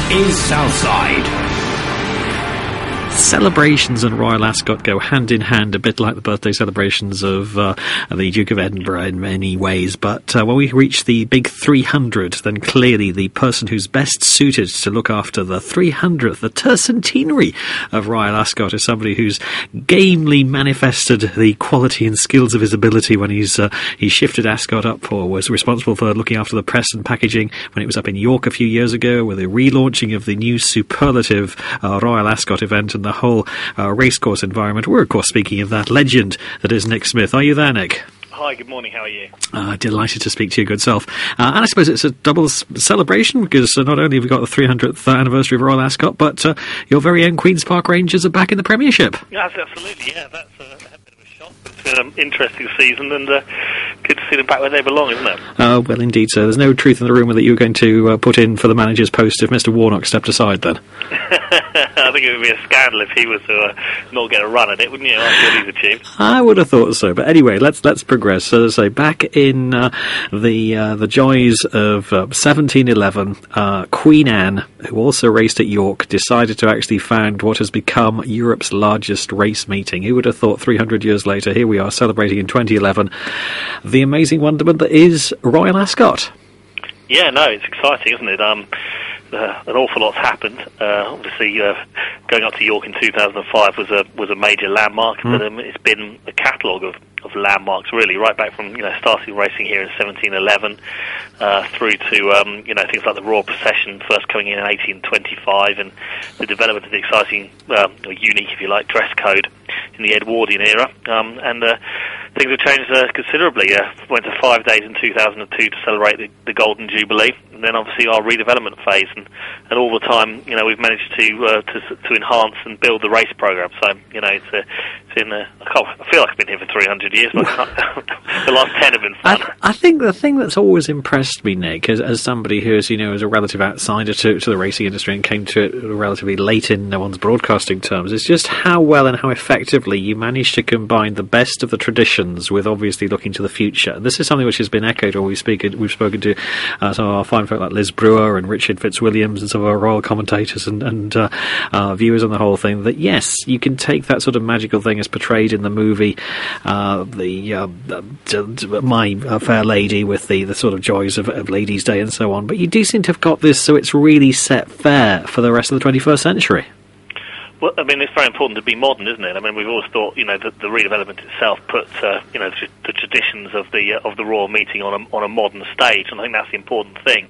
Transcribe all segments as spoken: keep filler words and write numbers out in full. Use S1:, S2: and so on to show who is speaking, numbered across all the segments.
S1: is Southside.
S2: Celebrations and Royal Ascot go hand in hand, a bit like the birthday celebrations of uh, the Duke of Edinburgh in many ways. But uh, when we reach the big three hundred, then clearly the person who's best suited to look after the three hundredth, the tercentenary of Royal Ascot, is somebody who's gamely manifested the quality and skills of his ability when he's uh, he shifted Ascot up, or was responsible for looking after the press and packaging when it was up in York a few years ago, with the relaunching of the new superlative uh, Royal Ascot event and the whole uh, racecourse environment. We're, of course, speaking of that legend that is Nick Smith. Are you there, Nick?
S3: Hi, good morning, how are you?
S2: Uh, delighted to speak to your good self. Uh, and I suppose it's a double s- celebration, because uh, not only have we got the three hundredth anniversary of Royal Ascot, but uh, your very own Queen's Park Rangers are back in the Premiership.
S3: Yes, absolutely, yeah, that's uh, a bit of a shock. It's been an interesting season, and uh, good to see them back where they belong, isn't it?
S2: Uh, well, indeed, sir. There's no truth in the rumour that you were going to uh, put in for the manager's post if Mister Warnock stepped aside, then?
S3: I think it would be a scandal if he was to uh, not get a run at it, wouldn't you? That's what he's achieved.
S2: I would have thought so. But anyway, let's let's progress. So, as I say, back in uh, the uh, the joys of uh, seventeen eleven, uh, Queen Anne, who also raced at York, decided to actually found what has become Europe's largest race meeting. Who would have thought three hundred years later, here we are celebrating in twenty eleven the amazing wonderment that is Royal Ascot?
S3: Yeah, no, it's exciting, isn't it? Um, uh, an awful lot's happened. Uh, obviously, uh, going up to York in two thousand five was a was a major landmark, mm. but um, it's been a catalogue of, of landmarks, really, right back from, you know, starting racing here in seventeen eleven uh, through to, um, you know, things like the Royal Procession, first coming in in eighteen twenty-five, and the development of the exciting, uh, or unique, if you like, dress code in the Edwardian era. Um, and uh, things have changed uh, considerably. Uh, went to five days in two thousand two to celebrate the, the Golden Jubilee, and then obviously our redevelopment phase, and, and all the time, you know, we've managed to uh, to, to enhance and build the race program. So, you know, it's, uh, it's in. Uh, I, can't, I feel like I've been here for three hundred years, but the last ten have been fun.
S2: I, I think the thing that's always impressed me, Nick, as, as somebody who is, you know, as a relative outsider to, to the racing industry and came to it relatively late in no one's broadcasting terms, is just how well and how effectively you manage to combine the best of the traditions with obviously looking to the future. And this is something which has been echoed, or we've, speak, we've spoken to uh, some of our fine folk like Liz Brewer and Richard Fitzwilliams and some of our royal commentators and, and uh, uh, viewers on the whole thing, that yes, you can take that sort of magical thing as portrayed in the movie, uh, the uh, uh, My uh, Fair Lady, with the, the sort of joys of, of Ladies' Day and so on, but you do seem to have got this so it's really set fair for the rest of the twenty-first century.
S3: Well, I mean, it's very important to be modern, isn't it? I mean, we've always thought, you know, that the redevelopment itself put, uh, you know, the, the traditions of the uh, of the royal meeting on a on a modern stage, and I think that's the important thing.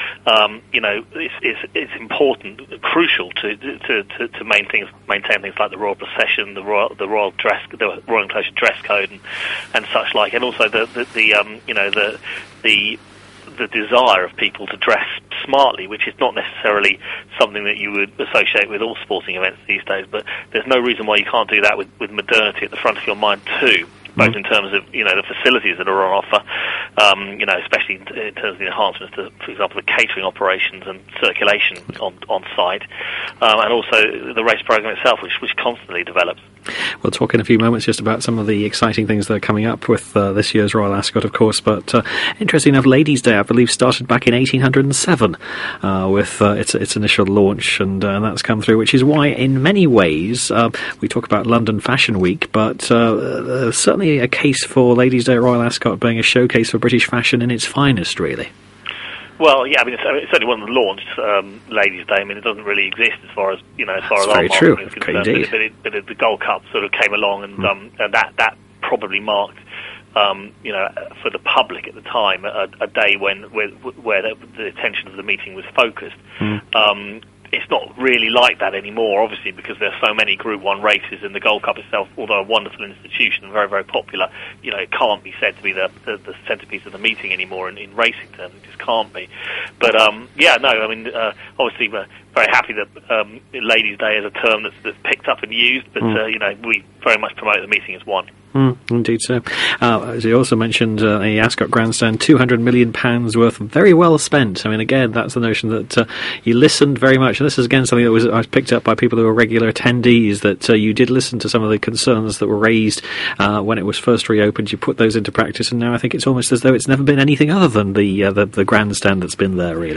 S3: Um, you know, it's, it's it's important, crucial to to to, to maintain things, maintain things like the royal procession, the royal the royal dress, the royal enclosure dress code, and, and such like, and also the the, the um, you know the the the desire of people to dress smartly, which is not necessarily something that you would associate with all sporting events these days, but there's no reason why you can't do that with, with modernity at the front of your mind too, both in terms of, you know, the facilities that are on offer, um, you know, especially in, in terms of the enhancements to, for example, the catering operations and circulation on, on site, um, and also the race program itself, which, which constantly develops.
S2: We'll talk in a few moments just about some of the exciting things that are coming up with uh, this year's Royal Ascot, of course, but uh, interesting enough, Ladies' Day, I believe, started back in eighteen oh seven uh, with uh, its, its initial launch, and uh, that's come through, which is why, in many ways, uh, we talk about London Fashion Week, but uh, uh, certainly a case for Ladies' Day at Royal Ascot being a showcase for British fashion in its finest, really.
S3: Well, yeah, I mean, it's, I mean, it certainly wasn't launched um, Ladies' Day. I mean, it doesn't really exist as far as, you know, as far
S2: That's
S3: as
S2: very
S3: our
S2: true.
S3: marketing is concerned. But, but, it, but it, the Gold Cup sort of came along, and, mm. um, and that that probably marked, um, you know, for the public at the time, a, a day when where, where the, the attention of the meeting was focused. Mm. Um, It's not really like that anymore, obviously, because there are so many Group One races, and the Gold Cup itself, although a wonderful institution and very, very popular, you know, it can't be said to be the the, the centrepiece of the meeting anymore in, in racing terms. It just can't be. But um, yeah, no, I mean, uh, obviously, we're very happy that um, Ladies' Day is a term that's, that's picked up and used. But mm. uh, you know, we very much promote the meeting as one.
S2: Mm, indeed so. Uh, as you also mentioned, uh, the Ascot Grandstand, two hundred million pounds worth, very well spent. I mean, again, that's the notion that uh, you listened very much, and this is again something that was, was picked up by people who were regular attendees, that uh, you did listen to some of the concerns that were raised uh, when it was first reopened. You put those into practice, and now I think it's almost as though it's never been anything other than the uh, the, the grandstand that's been there, really.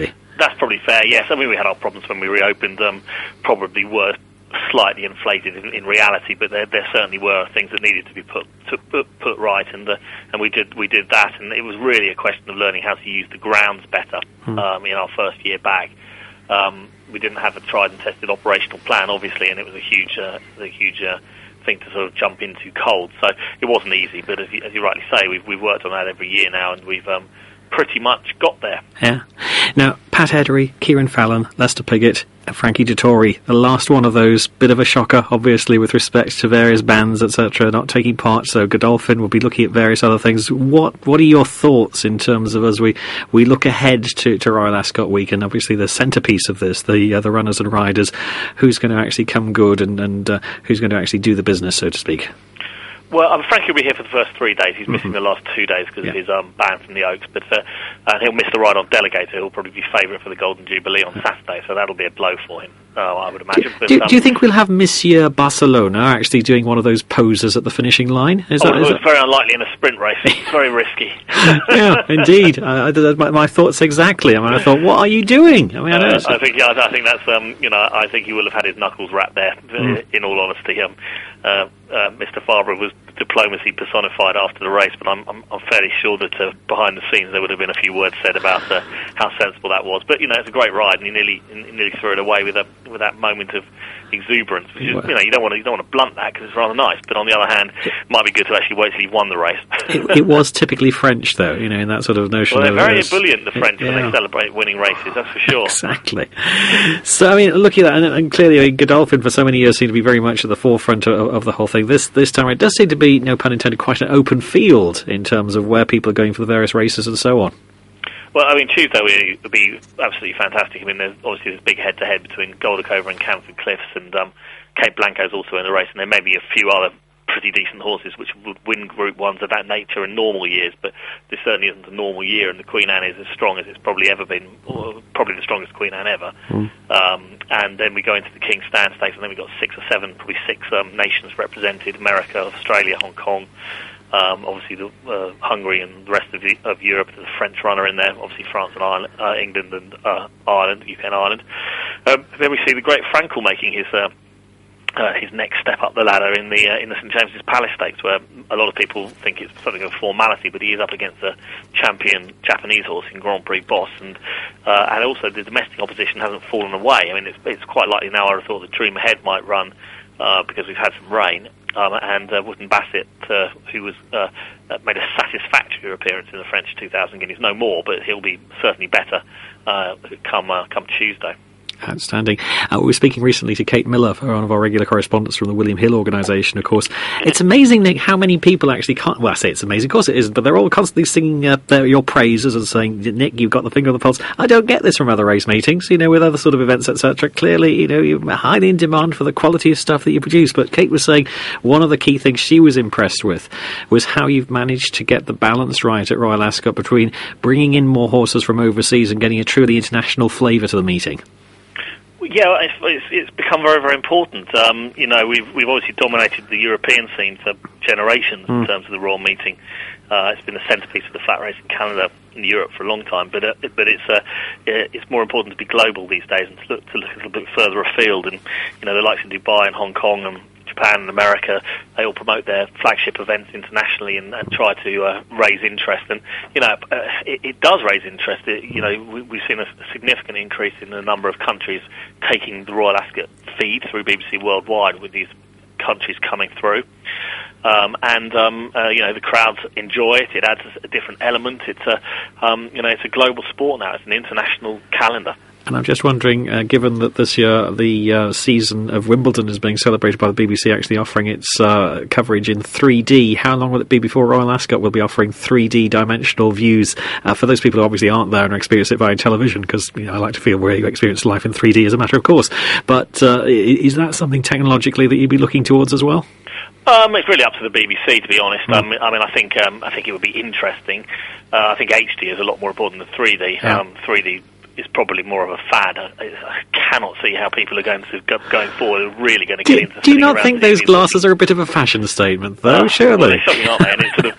S3: that's probably fair. Yes, I mean we had our problems when we reopened. Um, probably were slightly inflated in, in reality, but there, there certainly were things that needed to be put to, put, put right, and uh, and we did we did that, and it was really a question of learning how to use the grounds better hmm. um, in our first year back. Um, we didn't have a tried and tested operational plan, obviously, and it was a huge uh, a huge uh, thing to sort of jump into cold. So it wasn't easy, but as you, as you rightly say, we've we've worked on that every year now, and we've um, pretty much got there.
S2: Yeah. Now, Pat Edery, Kieran Fallon, Lester Piggott, and Frankie Dettori, the last one of those, bit of a shocker, obviously, with respect to various bands, et cetera, not taking part, so Godolphin will be looking at various other things. What what are your thoughts in terms of, as we, we look ahead to, to Royal Ascot Week, and obviously the centrepiece of this, the uh, the runners and riders, who's going to actually come good, and, and uh, who's going to actually do the business, so to speak?
S3: Well, um, Frankie will be here for the first three days. He's missing mm-hmm. the last two days because yeah. of his um, ban from the Oaks, but uh, and he'll miss the ride on Delegator. He'll probably be favourite for the Golden Jubilee on Saturday, so that'll be a blow for him, uh, I would imagine. But,
S2: do,
S3: um,
S2: do you think we'll have Monsieur Barcelona actually doing one of those poses at the finishing line? Is
S3: oh,
S2: that,
S3: it's
S2: is
S3: very that... unlikely in a sprint race. It's very risky.
S2: Yeah, indeed. I, I, my, my thoughts exactly. I mean, I thought, what are you doing? I mean, I, know
S3: uh, I think, yeah, I think that's, um, you know, I think he will have had his knuckles wrapped there. Mm. In all honesty, um, uh, uh, Mister Farber was diplomacy personified after the race, but I'm, I'm, I'm fairly sure that uh, behind the scenes there would have been a few words said about uh, how sensible that was. But you know, it's a great ride, and he nearly he nearly threw it away with a with that moment of exuberance. Which is, you know, you don't want to you don't want to blunt that because it's rather nice. But on the other hand, it might be good to actually wait till you've won the race.
S2: it, it was typically French, though, you know, in that sort of notion.
S3: Well, they're
S2: of
S3: very
S2: this,
S3: ebullient, the French, it, yeah. when they celebrate winning races. That's for sure.
S2: Exactly. So I mean, looking at that, and, and clearly, I mean, Godolphin for so many years seemed to be very much at the forefront of, of the whole thing. This this time, it does seem to be, no pun intended, quite an open field in terms of where people are going for the various races and so on.
S3: Well, I mean, Tuesday would be absolutely fantastic. I mean, there's obviously this big head-to-head between Goldacover and Canford Cliffs, and um, Cape Blanco's also in the race, and there may be a few other pretty decent horses which would win Group Ones of that nature in normal years, but this certainly isn't a normal year, and the Queen Anne is as strong as it's probably ever been, or probably the strongest Queen Anne ever. Mm. Um, and then we go into the King's Stand Stakes, and then we've got six or seven, probably six um, nations represented: America, Australia, Hong Kong, um, obviously the, uh, Hungary and the rest of, the, of Europe. There's a French runner in there, obviously France and Ireland, uh, England and uh, Ireland, U K and Ireland. Um, then we see the great Frankel making his uh, Uh, his next step up the ladder in the uh, in the St James's Palace Stakes, where a lot of people think it's something of a formality, but he is up against a champion Japanese horse in Grand Prix Boss, and uh, and also the domestic opposition hasn't fallen away. I mean, it's it's quite likely now. I would have thought that Dream Ahead might run uh, because we've had some rain, um, and uh, Wooden Bassett, uh, who was uh, made a satisfactory appearance in the French two thousand Guineas, no more, but he'll be certainly better uh, come uh, come Tuesday.
S2: Outstanding. Uh, we were speaking recently to Kate Miller, one of our regular correspondents from the William Hill organisation, of course. It's amazing, Nick, how many people actually can't... Well, I say it's amazing, of course it isn't, but they're all constantly singing uh, their, your praises and saying, Nick, you've got the finger on the pulse. I don't get this from other race meetings, you know, with other sort of events, et cetera. Clearly, you know, you're highly in demand for the quality of stuff that you produce, but Kate was saying one of the key things she was impressed with was how you've managed to get the balance right at Royal Ascot between bringing in more horses from overseas and getting a truly international flavour to the meeting.
S3: Yeah, it's, it's, it's become very, very important. Um, you know, we've we've obviously dominated the European scene for generations mm. in terms of the Royal Meeting. Uh, it's been the centrepiece of the flat racing calendar in Europe for a long time, but uh, but it's uh, it's more important to be global these days and to look to look a little bit further afield. And you know, the likes of Dubai and Hong Kong and Japan and America, they all promote their flagship events internationally and, and try to uh, raise interest. And you know, uh, it, it does raise interest. It, you know, we, we've seen a significant increase in the number of countries taking the Royal Ascot feed through B B C Worldwide, with these countries coming through. Um, and um, uh, you know, the crowds enjoy it. It adds a different element. It's a um, you know, it's a global sport now. It's an international calendar.
S2: And I'm just wondering, uh, given that this year the uh, season of Wimbledon is being celebrated by the B B C, actually offering its uh, coverage in three D, how long will it be before Royal Ascot will be offering three D dimensional views uh, for those people who obviously aren't there and experience it via television? Because you know, I like to feel where you experience life in three D as a matter of course. But uh, is that something technologically that you'd be looking towards as well?
S3: Um, it's really up to the B B C, to be honest. Mm. Um, I mean, I think um, I think it would be interesting. Uh, I think H D is a lot more important than three D. Yeah. Um, three D is probably more of a fad. I, I cannot see how people are going to go, going forward are really going to get
S2: do,
S3: into.
S2: Do you not think those glasses looking. are a bit of a fashion statement, though? Uh, surely,
S3: well, they're shocking, aren't they? And it's sort of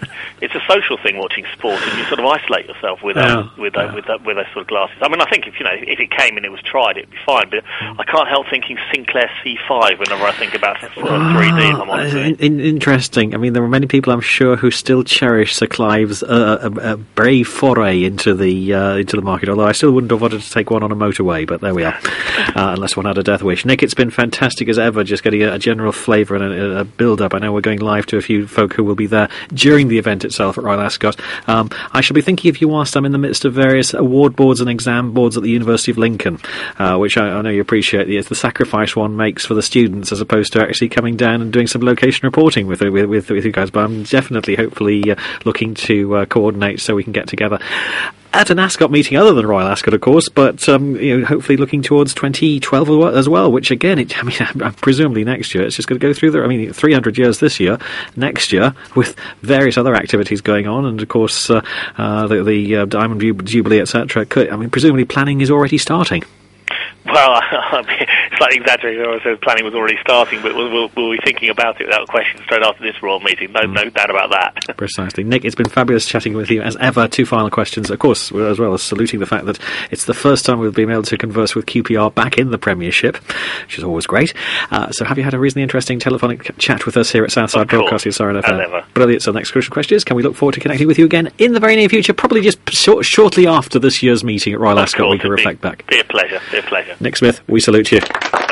S3: it's a social thing watching sport, and you sort of isolate yourself with
S2: yeah.
S3: um, with
S2: yeah.
S3: uh, with, uh, with those sort of glasses. I mean, I think if you know if it came and it was tried, it'd be fine. But mm. I can't help thinking Sinclair C five whenever I think about sort of three D. If I'm honest.
S2: In, in, interesting. I mean, there are many people, I'm sure, who still cherish Sir Clive's uh, a, a brave foray into the uh, into the market. Although I still wouldn't have wanted to take one on a motorway, but there we are. Uh, unless one had a death wish. Nick, it's been fantastic as ever. Just getting a, a general flavour and a, a build-up. I know we're going live to a few folk who will be there during the event itself at Royal Ascot. Um, I shall be thinking of you whilst I'm in the midst of various award boards and exam boards at the University of Lincoln, uh, which I, I know you appreciate. It's the sacrifice one makes for the students as opposed to actually coming down and doing some location reporting with with, with, with you guys. But I'm definitely, hopefully, uh, looking to uh, coordinate so we can get together at an Ascot meeting other than Royal Ascot, of course, but um, you know, hopefully looking towards twenty twelve as well, which again, it, I mean, presumably next year, it's just going to go through the, I mean, three hundred years this year, next year, with various other activities going on, and of course, uh, uh, the, the uh, Diamond Jubilee, et cetera. I mean, presumably planning is already starting.
S3: Well, it's slightly exaggerated. I said planning was already starting, but we'll, we'll, we'll be thinking about it without question straight after this Royal meeting. No, mm. no doubt about that.
S2: Precisely. Nick, it's been fabulous chatting with you as ever. Two final questions, of course, as well as saluting the fact that it's the first time we've been able to converse with Q P R back in the Premiership, which is always great. Uh, so have you had a reasonably interesting telephonic chat with us here at Southside Broadcasting? Sorry,
S3: as ever.
S2: Brilliant. So the next crucial question is, can we look forward to connecting with you again in the very near future, probably just short, shortly after this year's meeting at Royal Ascot, we can reflect
S3: be,
S2: back.
S3: Be a pleasure. Be a pleasure.
S2: Nick Smith, we salute you.